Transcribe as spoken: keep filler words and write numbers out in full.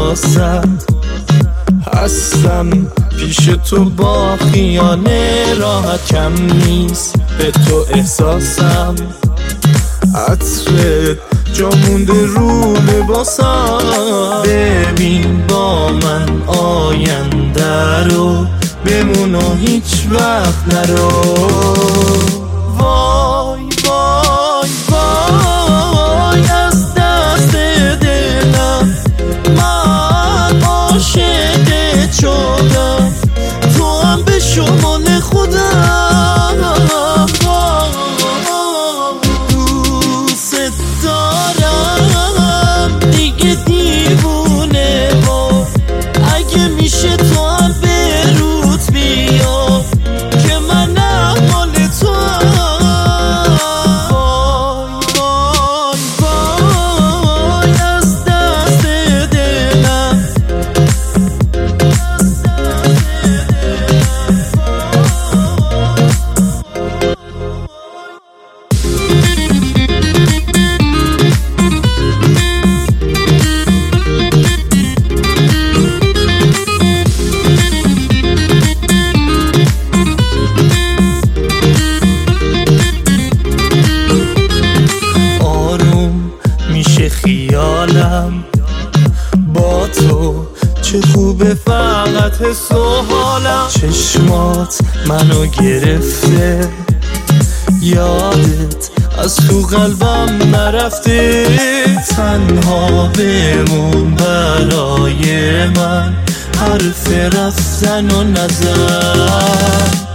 واسد هستم پیش تو با خیانه راحت کم نیست به تو احساسم عطرت جا مونده رو لباسم ببین با من آینده رو بمون و هیچ وقت نرو وای وای وای از دست دلم من عاشق شدم تو هم به شمال خودم دوست دارم دیگه دیوونه با اگه میشه تو هم به روت بیا که منم مال تو وای وای وای از دست دلم میشه خیالم با تو چه خوبه فقط حس و حالم چشمات منو گرفته یادت از تو قلبم نرفته تنها بمون برای من حرف رفتن و نظر